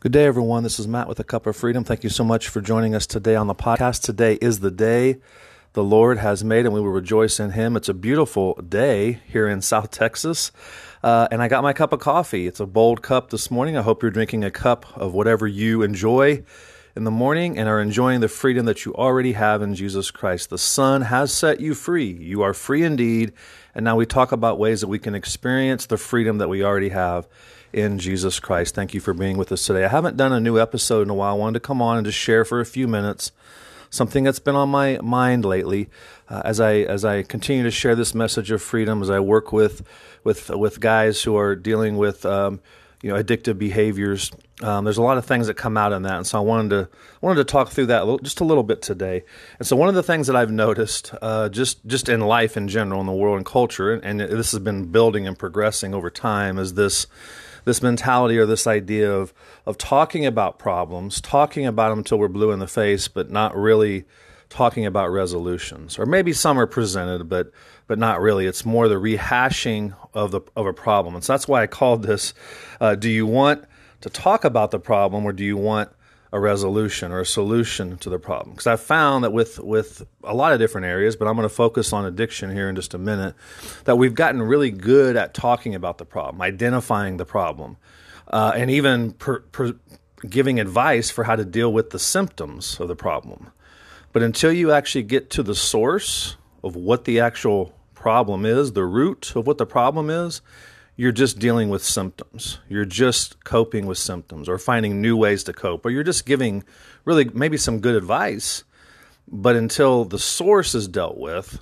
Good day, everyone. This is Matt with A Cup of Freedom. Thank you so much for joining us today on the podcast. Today is the day the Lord has made, and we will rejoice in Him. It's a beautiful day here in South Texas, and I got my cup of coffee. It's a bold cup this morning. I hope you're drinking a cup of whatever you enjoy in the morning and are enjoying the freedom that you already have in Jesus Christ. The Son has set you free. You are free indeed, and now we talk about ways that we can experience the freedom that we already have in Jesus Christ. Thank you for being with us today. I haven't done a new episode in a while. I wanted to come on and just share for a few minutes something that's been on my mind lately as I continue to share this message of freedom, as I work with guys who are dealing with addictive behaviors. There's a lot of things that come out in that, and so I wanted to talk through that just a little bit today. And so one of the things that I've noticed just in life in general, in the world and culture, and this has been building and progressing over time, is this mentality or this idea of talking about problems, talking about them until we're blue in the face, but not really talking about resolutions. Or maybe some are presented, but not really. It's more the rehashing of a problem. And so that's why I called this, do you want to talk about the problem, or do you want a resolution or a solution to the problem? Because I've found that with a lot of different areas, but I'm going to focus on addiction here in just a minute, that we've gotten really good at talking about the problem, identifying the problem, and even giving advice for how to deal with the symptoms of the problem. But until you actually get to the source of what the actual problem is, the root of what the problem is, you're just dealing with symptoms. You're just coping with symptoms or finding new ways to cope, or you're just giving really maybe some good advice. But until the source is dealt with,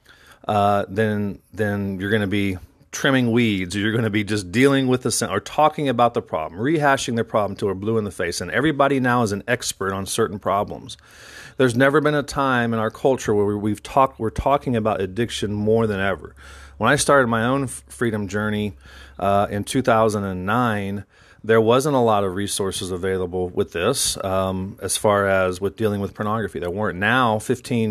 then you're going to be trimming weeds, or you're going to be just dealing with or talking about the problem, rehashing the problem till we're blue in the face. And everybody now is an expert on certain problems. There's never been a time in our culture where we're talking about addiction more than ever. When I started my own freedom journey in 2009, there wasn't a lot of resources available with this as far as with dealing with pornography. There weren't. Now, 15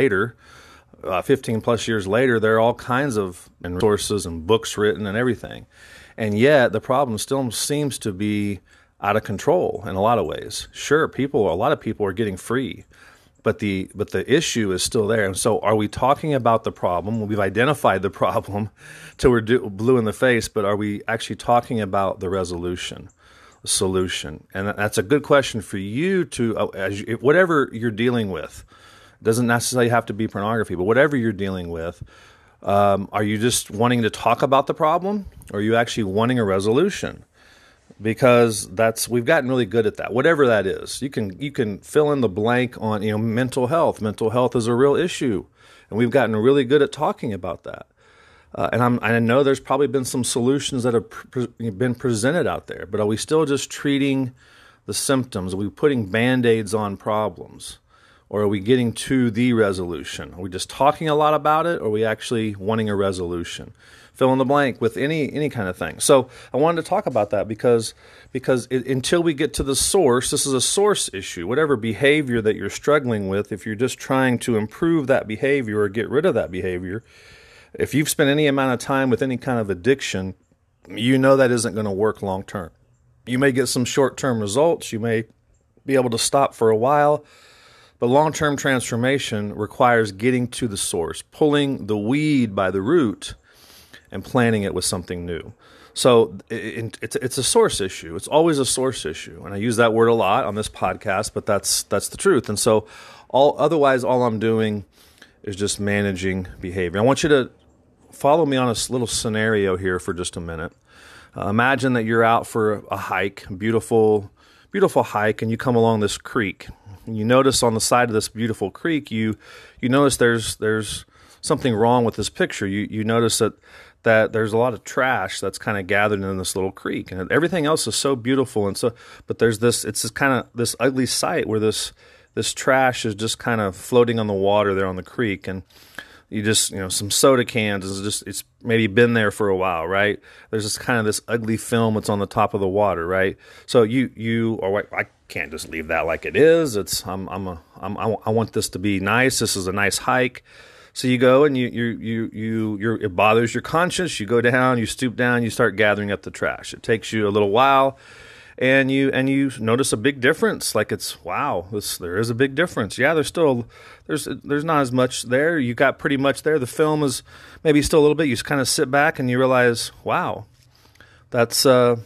plus years later, there are all kinds of resources and books written and everything. And yet, the problem still seems to be out of control in a lot of ways. Sure, a lot of people are getting free, but the issue is still there. And so are we talking about the problem? We've identified the problem till we're blue in the face, but are we actually talking about the resolution, the solution? And that's a good question for you to, whatever you're dealing with. It doesn't necessarily have to be pornography, but whatever you're dealing with, are you just wanting to talk about the problem, or are you actually wanting a resolution? Because we've gotten really good at that. Whatever that is, you can fill in the blank on mental health. Mental health is a real issue, and we've gotten really good at talking about that. And I know there's probably been some solutions that have been presented out there, but are we still just treating the symptoms? Are we putting Band-Aids on problems, or are we getting to the resolution? Are we just talking a lot about it, or are we actually wanting a resolution? Fill in the blank with any kind of thing. So I wanted to talk about that because until we get to the source, this is a source issue. Whatever behavior that you're struggling with, if you're just trying to improve that behavior or get rid of that behavior, if you've spent any amount of time with any kind of addiction, you know that isn't going to work long term. You may get some short-term results. You may be able to stop for a while, but long-term transformation requires getting to the source, pulling the weed by the root, and planting it with something new. So it's a source issue. It's always a source issue. And I use that word a lot on this podcast, but that's the truth. And so otherwise, all I'm doing is just managing behavior. I want you to follow me on a little scenario here for just a minute. Imagine that you're out for a hike, beautiful hike, and you come along this creek. And you notice on the side of this beautiful creek, you notice there's something wrong with this picture. You notice that there's a lot of trash that's kind of gathered in this little creek, and everything else is so beautiful. And so, but there's this ugly sight where this trash is just kind of floating on the water there on the creek, and you just some soda cans. It's maybe been there for a while, right? There's this ugly film that's on the top of the water, right? So I can't just leave that like it is. I want this to be nice. This is a nice hike. So you go and it bothers your conscience. You go down, you stoop down, you start gathering up the trash. It takes you a little while, and you notice a big difference. Like it's wow, there is a big difference. Yeah, there's not as much there. You got pretty much there. The film is maybe still a little bit. You just kind of sit back and you realize, wow, that's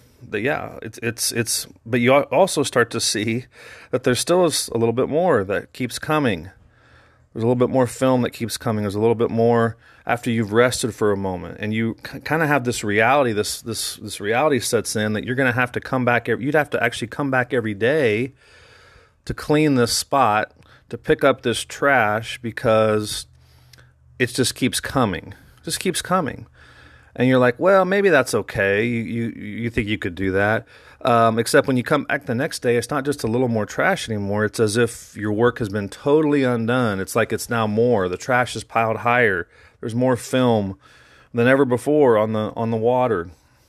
it's. But you also start to see that there still is a little bit more that keeps coming. There's a little bit more film that keeps coming. There's a little bit more after you've rested for a moment, and you kind of have this reality. This reality sets in that you're going to have to come back. You'd have to actually come back every day to clean this spot, to pick up this trash, because it just keeps coming. Just keeps coming. And you're like, well, maybe that's okay. You think you could do that. Except when you come back the next day, it's not just a little more trash anymore. It's as if your work has been totally undone. It's like it's now more. The trash is piled higher. There's more film than ever before on the water.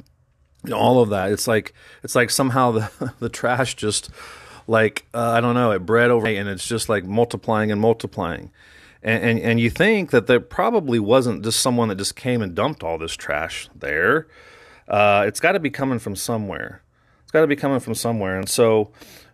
All of that. It's like somehow the trash just like I don't know, it bred over, and it's just like multiplying and multiplying. And you think that there probably wasn't just someone that just came and dumped all this trash there. It's got to be coming from somewhere. It's got to be coming from somewhere. And so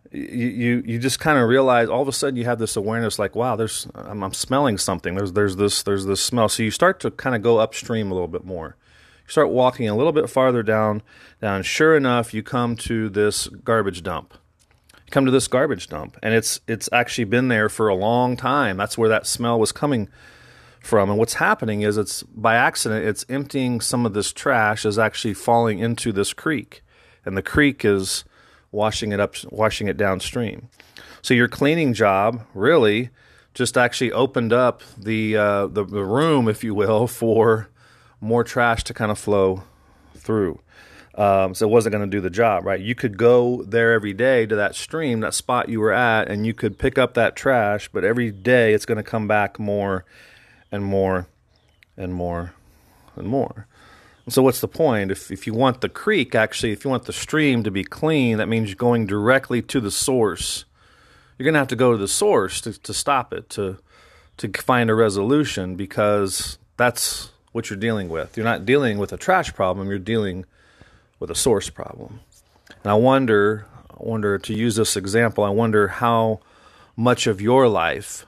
you just kind of realize all of a sudden you have this awareness like, wow, I'm smelling something. There's this smell. So you start to kind of go upstream a little bit more. You start walking a little bit farther down. Sure enough, you come to this garbage dump. Come to this garbage dump, and it's actually been there for a long time. That's where that smell was coming from. And what's happening is it's by accident, it's emptying some of this trash is actually falling into this creek, and the creek is washing it downstream. So your cleaning job really just actually opened up the room, if you will, for more trash to kind of flow through. So it wasn't going to do the job, right? You could go there every day to that stream, that spot you were at, and you could pick up that trash, but every day it's going to come back more and more and more and more. And so what's the point? If you want the creek, actually, if you want the stream to be clean, that means you're going directly to the source. You're going to have to go to the source to stop it, to find a resolution, because that's what you're dealing with. You're not dealing with a trash problem, you're dealing with a source problem. And I wonder, to use this example, I wonder how much of your life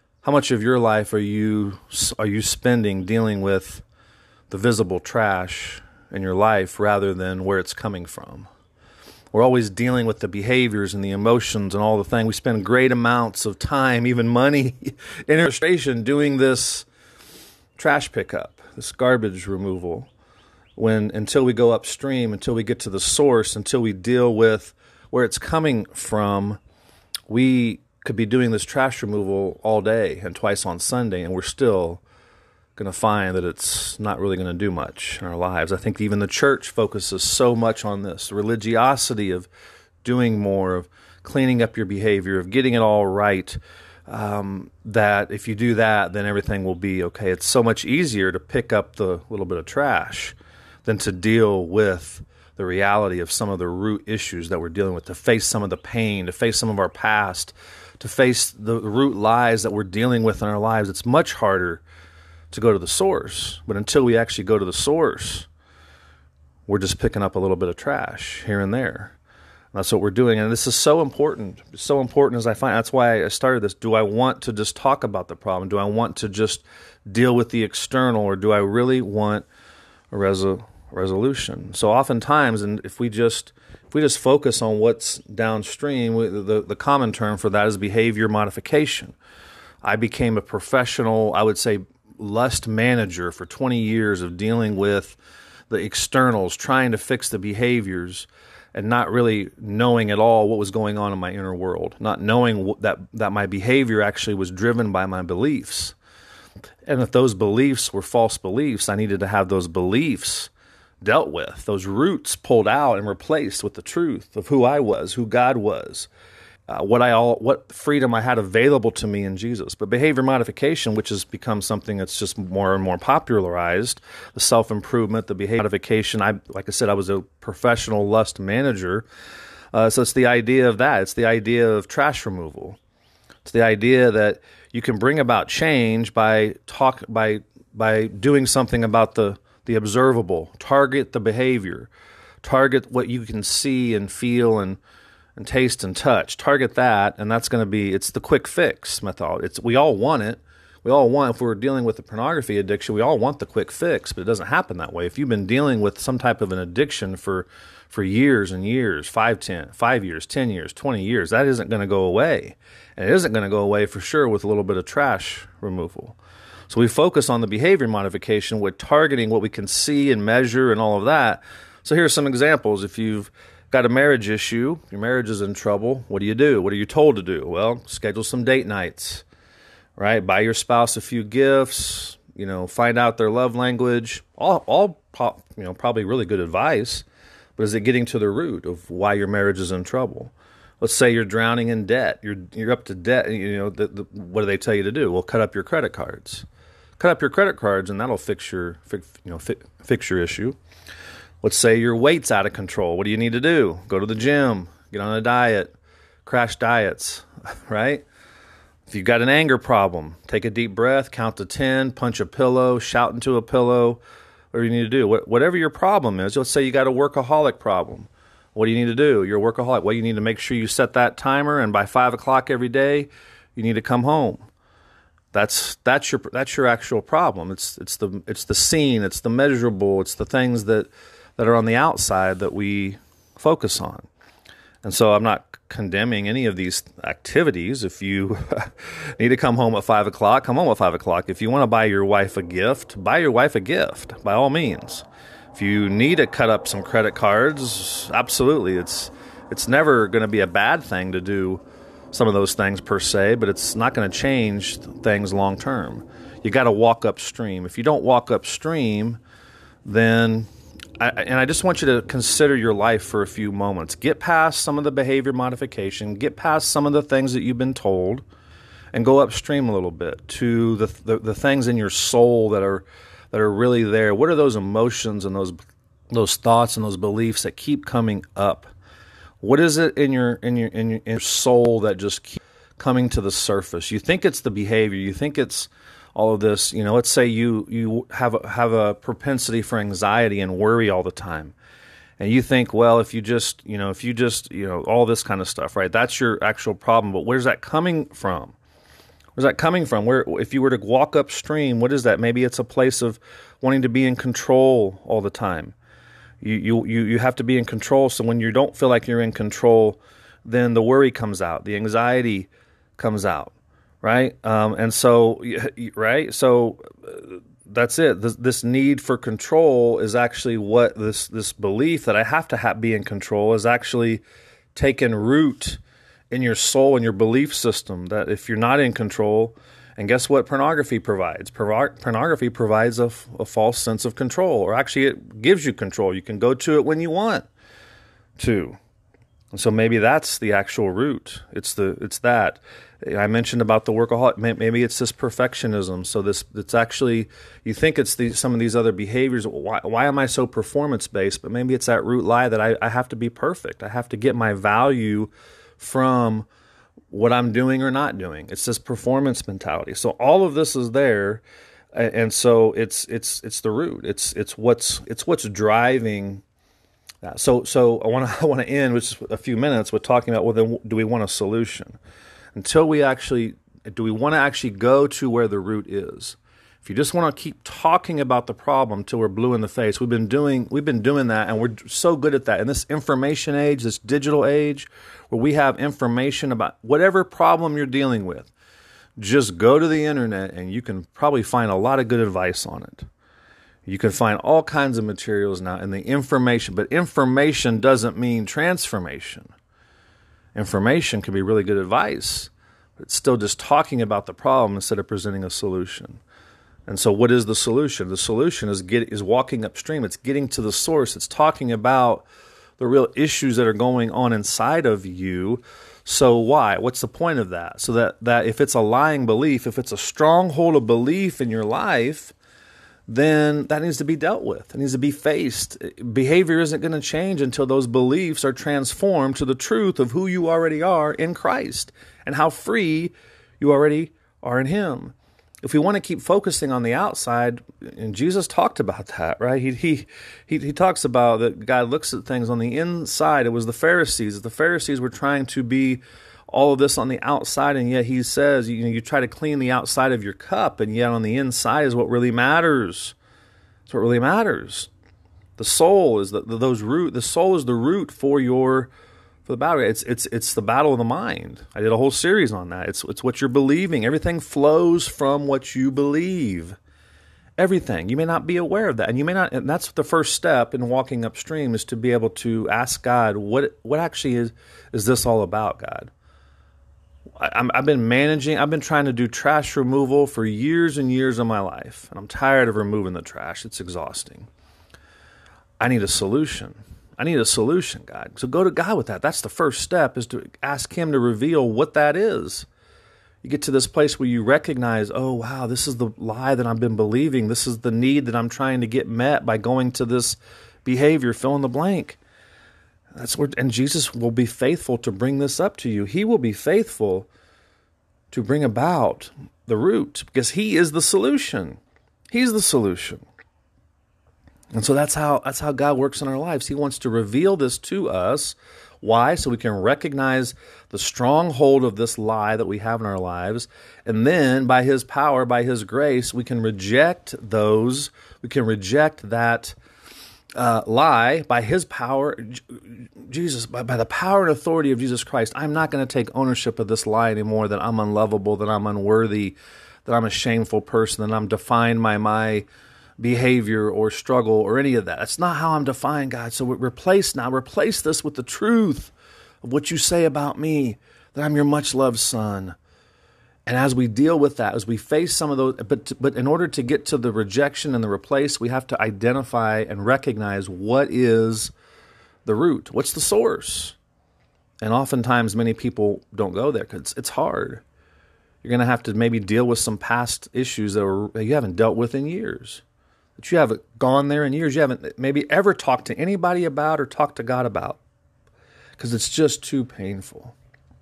are you spending dealing with the visible trash in your life rather than where it's coming from. We're always dealing with the behaviors and the emotions and all the things. We spend great amounts of time, even money, in frustration doing this trash pickup, this garbage removal. Until we go upstream, until we get to the source, until we deal with where it's coming from, we could be doing this trash removal all day and twice on Sunday, and we're still going to find that it's not really going to do much in our lives. I think even the church focuses so much on this, the religiosity of doing more, of cleaning up your behavior, of getting it all right, that if you do that, then everything will be okay. It's so much easier to pick up the little bit of trash than to deal with the reality of some of the root issues that we're dealing with, to face some of the pain, to face some of our past, to face the root lies that we're dealing with in our lives. It's much harder to go to the source. But until we actually go to the source, we're just picking up a little bit of trash here and there. And that's what we're doing. And this is so important. It's so important as I find. That's why I started this. Do I want to just talk about the problem? Do I want to just deal with the external? Or do I really want a resolution? So oftentimes, and if we just focus on what's downstream, the common term for that is behavior modification. I became a professional, I would say, lust manager for 20 years of dealing with the externals, trying to fix the behaviors, and not really knowing at all what was going on in my inner world, not knowing that my behavior actually was driven by my beliefs. And if those beliefs were false beliefs, I needed to have those beliefs dealt with, those roots pulled out and replaced with the truth of who I was, who God was, what freedom I had available to me in Jesus. But behavior modification, which has become something that's just more and more popularized, the self-improvement, the behavior modification. Like I said, I was a professional lust manager. So it's the idea of that. It's the idea of trash removal. It's the idea that you can bring about change by doing something about the observable, target the behavior, Target what you can see and feel and taste and touch. Target that, and that's going to be, it's the quick fix method. We all want it. We all want, if we're dealing with a pornography addiction, we all want the quick fix, but it doesn't happen that way. If you've been dealing with some type of an addiction for years and years, 5 years, 10 years, 20 years, that isn't going to go away. And it isn't going to go away for sure with a little bit of trash removal. So we focus on the behavior modification with targeting what we can see and measure and all of that. So here are some examples. If you've got a marriage issue, your marriage is in trouble, what do you do? What are you told to do? Well, schedule some date nights, right? Buy your spouse a few gifts, find out their love language, all probably really good advice, but is it getting to the root of why your marriage is in trouble? Let's say you're drowning in debt. You're up to debt. What do they tell you to do? Well, cut up your credit cards. Cut up your credit cards, and that'll fix your issue. Let's say your weight's out of control. What do you need to do? Go to the gym, get on a diet, crash diets, right? If you've got an anger problem, take a deep breath, count to 10, punch a pillow, shout into a pillow, whatever you need to do. Whatever your problem is, let's say you got a workaholic problem. What do you need to do? You're a workaholic. Well, you need to make sure you set that timer, and by 5 o'clock every day, you need to come home. That's your actual problem. It's the seen, it's the measurable, it's the things that are on the outside that we focus on. And so I'm not condemning any of these activities. If you need to come home at 5 o'clock, come home at 5 o'clock. If you want to buy your wife a gift, buy your wife a gift, by all means. If you need to cut up some credit cards, absolutely. It's never going to be a bad thing to do some of those things per se, but it's not going to change things long term. You got to walk upstream. If you don't walk upstream, then I just want you to consider your life for a few moments. Get past some of the behavior modification, get past some of the things that you've been told, and go upstream a little bit to the things in your soul that are really there. What are those emotions and those thoughts and those beliefs that keep coming up? What is it in your soul that just keeps coming to the surface? You think it's the behavior. You think it's all of this. Let's say you have a propensity for anxiety and worry all the time, and you think, well, if you just all this kind of stuff, right? That's your actual problem. But where's that coming from? Where's that coming from? Where, if you were to walk upstream, what is that? Maybe it's a place of wanting to be in control all the time. You have to be in control. So when you don't feel like you're in control, then the worry comes out, the anxiety comes out, right? And so, right? So that's it. This need for control is actually what this belief that I have to be in control is actually taken root in your soul and your belief system, that if you're not in control, and guess what pornography provides? Pornography provides a false sense of control, or actually it gives you control. You can go to it when you want to. And so maybe that's the actual root. It's that. I mentioned about the workaholic. Maybe it's this perfectionism. So it's actually, you think it's some of these other behaviors. Why am I so performance-based? But maybe it's that root lie that I have to be perfect. I have to get my value from what I'm doing or not doing. It's this performance mentality. So all of this is there, and so it's the root. It's what's driving that. So I want to end with just a few minutes with talking about, well, then do we want a solution? Do we want to actually go to where the root is? If you just want to keep talking about the problem till we're blue in the face, we've been doing that, and we're so good at that. In this information age, this digital age, where we have information about whatever problem you're dealing with, just go to the internet and you can probably find a lot of good advice on it. You can find all kinds of materials now in the information, but information doesn't mean transformation. Information can be really good advice, but it's still just talking about the problem instead of presenting a solution. And so what is the solution? The solution is walking upstream. It's getting to the source. It's talking about the real issues that are going on inside of you. So why? What's the point of that? So that if it's a lying belief, if it's a stronghold of belief in your life, then that needs to be dealt with. It needs to be faced. Behavior isn't going to change until those beliefs are transformed to the truth of who you already are in Christ and how free you already are in Him. if we want to keep focusing on the outside, and Jesus talked about that, right? He talks about that God looks at things on the inside. It was the Pharisees. The Pharisees were trying to be all of this on the outside, and yet he says, you try to clean the outside of your cup, and yet on the inside is what really matters. It's what really matters. The soul is the soul is the root for the battle. It's the battle of the mind. I did a whole series on that. It's what you're believing. Everything flows from what you believe. Everything. You may not be aware of that, and that's the first step in walking upstream, is to be able to ask God, what actually is this all about, God? I've been trying to do trash removal for years and years of my life, and I'm tired of removing the trash. It's exhausting. I need a solution. God. So go to God with that. That's the first step, is to ask him to reveal what that is. You get to this place where you recognize, oh, wow, this is the lie that I've been believing. This is the need that I'm trying to get met by going to this behavior, fill in the blank. And Jesus will be faithful to bring this up to you. He will be faithful to bring about the root, because he is the solution. He's the solution. And so that's how God works in our lives. He wants to reveal this to us. Why? So we can recognize the stronghold of this lie that we have in our lives. And then by his power, by his grace, we can reject those. We can reject that lie by his power. Jesus, by the power and authority of Jesus Christ, I'm not going to take ownership of this lie anymore, that I'm unlovable, that I'm unworthy, that I'm a shameful person, that I'm defined by my behavior or struggle or any of that. That's not how I'm defined, God. So replace this with the truth of what you say about me, that I'm your much loved son. And as we deal with that, as we face some of those, but in order to get to the rejection and the replace, we have to identify and recognize what is the root, what's the source. And oftentimes many people don't go there because it's hard. You're going to have to maybe deal with some past issues that you haven't dealt with in years. That you haven't gone there in years. You haven't maybe ever talked to anybody about or talked to God about, because it's just too painful.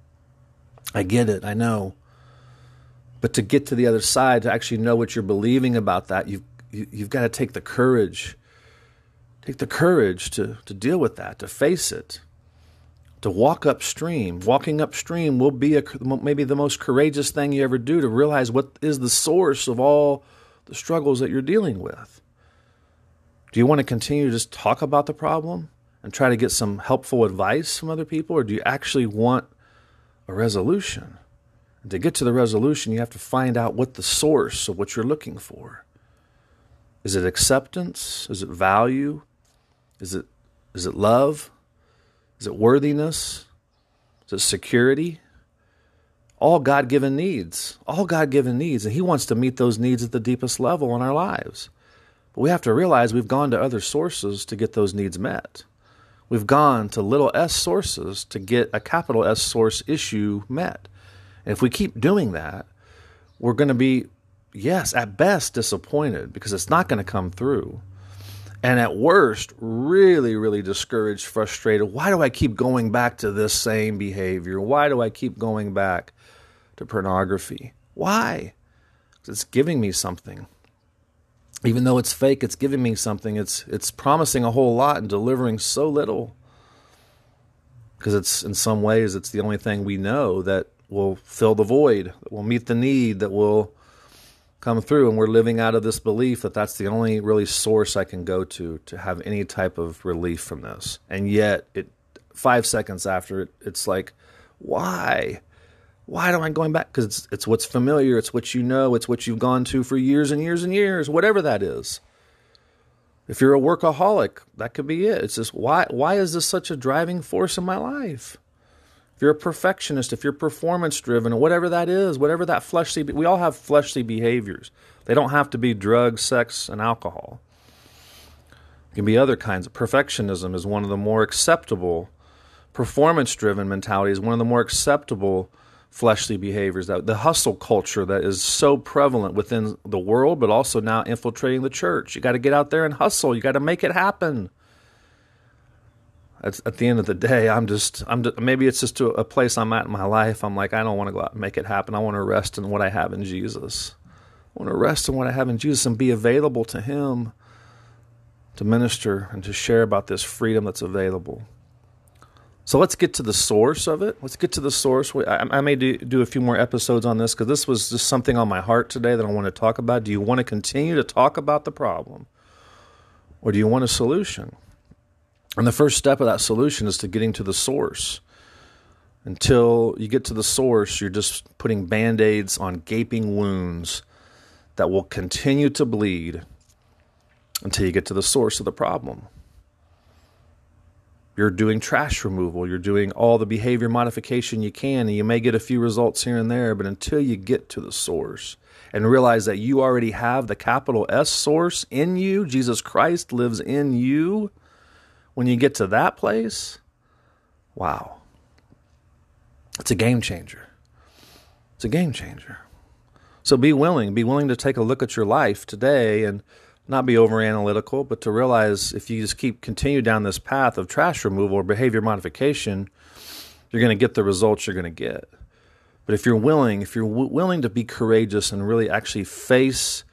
I get it. I know. But to get to the other side, to actually know what you're believing about that, you've got to take the courage. Take the courage to deal with that, to face it, to walk upstream. Walking upstream will be maybe the most courageous thing you ever do, to realize what is the source of all the struggles that you're dealing with. Do you want to continue to just talk about the problem and try to get some helpful advice from other people, or do you actually want a resolution? And to get to the resolution, you have to find out what the source of what you're looking for. Is it acceptance? Is it value? Is it love? Is it worthiness? Is it security? All God-given needs. All God-given needs. And he wants to meet those needs at the deepest level in our lives. But we have to realize we've gone to other sources to get those needs met. We've gone to little s sources to get a capital S source issue met. And if we keep doing that, we're going to be, yes, at best disappointed, because it's not going to come through. And at worst, really, really discouraged, frustrated. Why do I keep going back to this same behavior? Why do I keep going back to pornography? Why? Because it's giving me something. Even though it's fake, it's giving me something. It's promising a whole lot and delivering so little. Because it's, in some ways, it's the only thing we know that will fill the void, that will meet the need, that will come through. And we're living out of this belief that that's the only really source I can go to have any type of relief from this. And yet, 5 seconds after it's like, why? Why am I going back? Because it's what's familiar, it's what you know, it's what you've gone to for years and years and years, whatever that is. If you're a workaholic, that could be it. It's just, why is this such a driving force in my life? If you're a perfectionist, if you're performance-driven, or whatever that is, whatever that fleshly, we all have fleshly behaviors. They don't have to be drugs, sex, and alcohol. It can be other kinds. Perfectionism is one of the more acceptable. Performance-driven mentality is one of the more acceptable fleshly behaviors. The hustle culture that is so prevalent within the world, but also now infiltrating the church. You got to get out there and hustle. You got to make it happen. At the end of the day, I'm just maybe it's just to a place I'm at in my life. I'm like, I don't want to go out and make it happen. I want to rest in what I have in Jesus. I want to rest in what I have in Jesus and be available to Him to minister and to share about this freedom that's available. So let's get to the source of it. Let's get to the source. I may do a few more episodes on this because this was just something on my heart today that I want to talk about. Do you want to continue to talk about the problem, or do you want a solution? And the first step of that solution is to getting to the source. Until you get to the source, you're just putting Band-Aids on gaping wounds that will continue to bleed until you get to the source of the problem. You're doing trash removal. You're doing all the behavior modification you can, and you may get a few results here and there, but until you get to the source and realize that you already have the capital S source in you, Jesus Christ lives in you, when you get to that place, wow. It's a game changer. It's a game changer. So be willing to take a look at your life today and not be over analytical, but to realize if you just continue down this path of trash removal or behavior modification, you're going to get the results you're going to get. But if you're willing to be courageous and really actually face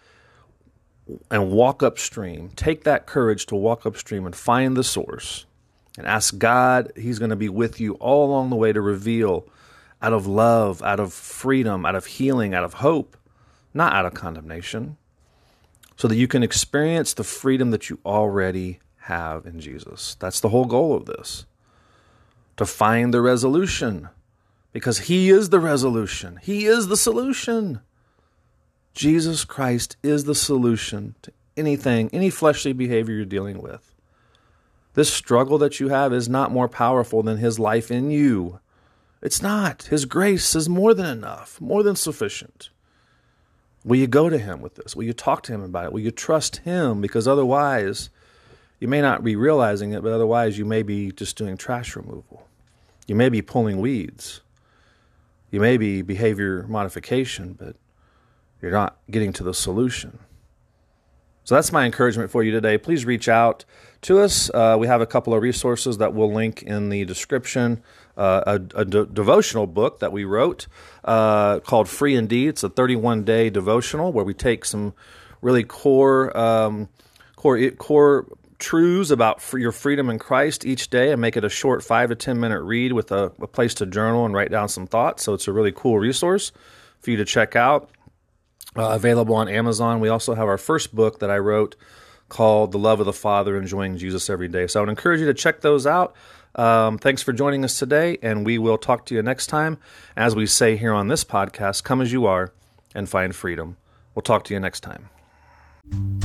and walk upstream, take that courage to walk upstream and find the source and ask God, He's going to be with you all along the way to reveal out of love, out of freedom, out of healing, out of hope, not out of condemnation, so that you can experience the freedom that you already have in Jesus. That's the whole goal of this, to find the resolution, because He is the resolution. He is the solution. Jesus Christ is the solution to anything, any fleshly behavior you're dealing with. This struggle that you have is not more powerful than His life in you. It's not. His grace is more than enough, more than sufficient. Will you go to Him with this? Will you talk to Him about it? Will you trust Him? Because otherwise, you may not be realizing it, but otherwise you may be just doing trash removal. You may be pulling weeds. You may be behavior modification, but you're not getting to the solution. So that's my encouragement for you today. Please reach out to us. We have a couple of resources that we'll link in the description. A devotional book that we wrote called Free Indeed. It's a 31-day devotional where we take some really core truths about your freedom in Christ each day and make it a short 5 to 10 minute read with a place to journal and write down some thoughts. So it's a really cool resource for you to check out. Available on Amazon. We also have our first book that I wrote called The Love of the Father, Enjoying Jesus Every Day. So I would encourage you to check those out. Thanks for joining us today, and we will talk to you next time. As we say here on this podcast, come as you are and find freedom. We'll talk to you next time.